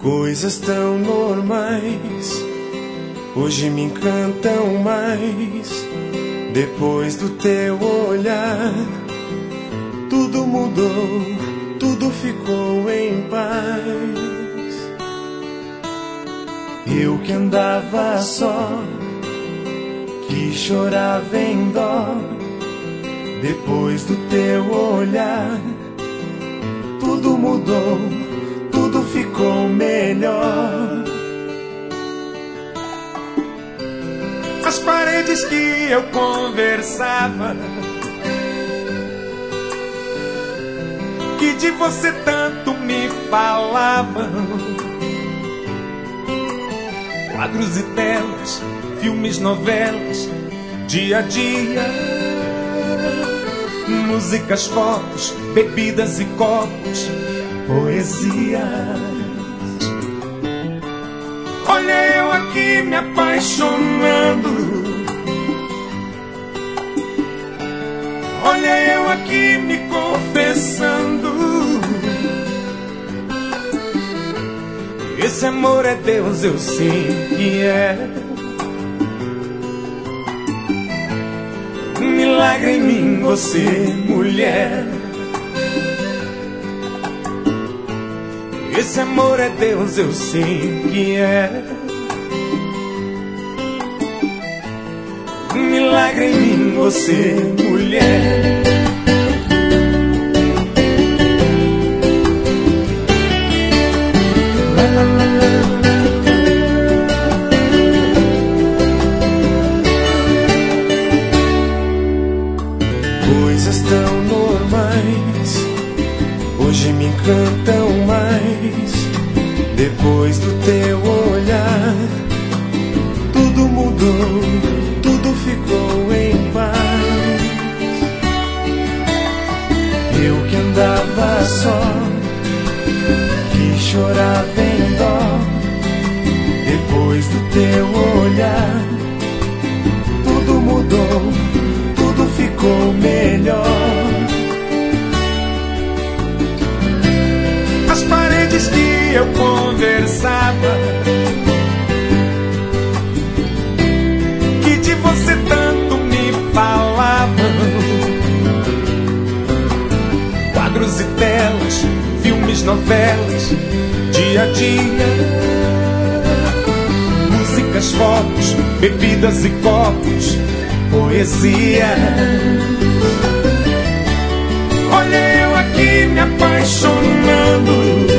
Coisas tão normais hoje me encantam mais. Depois do teu olhar, tudo mudou, tudo ficou em paz. Eu que andava só, que chorava em dó, depois do teu olhar, tudo mudou, tudo ficou melhor. As paredes que eu conversava, que de você tanto me falavam, quadros e telas, filmes, novelas, dia a dia, músicas, fotos, bebidas e copos, poesias. Olha eu aqui me apaixonando, olha eu aqui me confessando. Esse amor é Deus, eu sei que é. Um milagre em mim, você, mulher. Esse amor é Deus, eu sei que é. Um milagre em mim, você, mulher. Coisas tão normais hoje me encantam mais. Depois do teu olhar, tudo mudou, tudo ficou em paz. Eu que andava só, que chorava em dó, depois do teu olhar, tudo mudou, tudo ficou melhor. As paredes que eu conversava, que de você tanto me falavam, quadros e telas, filmes, novelas, dia a dia, músicas, fotos, bebidas e copos, poesia. Olha eu aqui me apaixonando,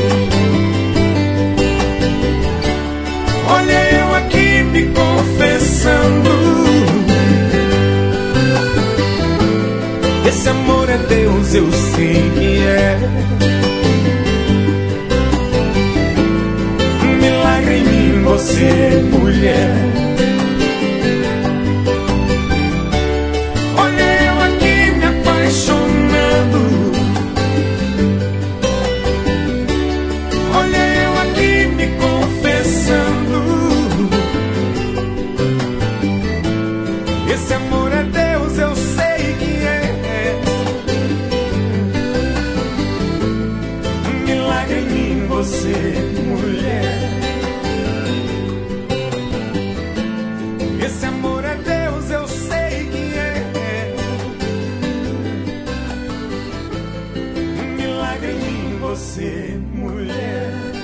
olha eu aqui me confessando. Esse amor é Deus, eu sei que é. Um milagre em mim, você, mulher. Esse amor é Deus, eu sei que é. Um milagre em mim, você, mulher. Esse amor é Deus, eu sei que é. Um milagre em mim, você, mulher.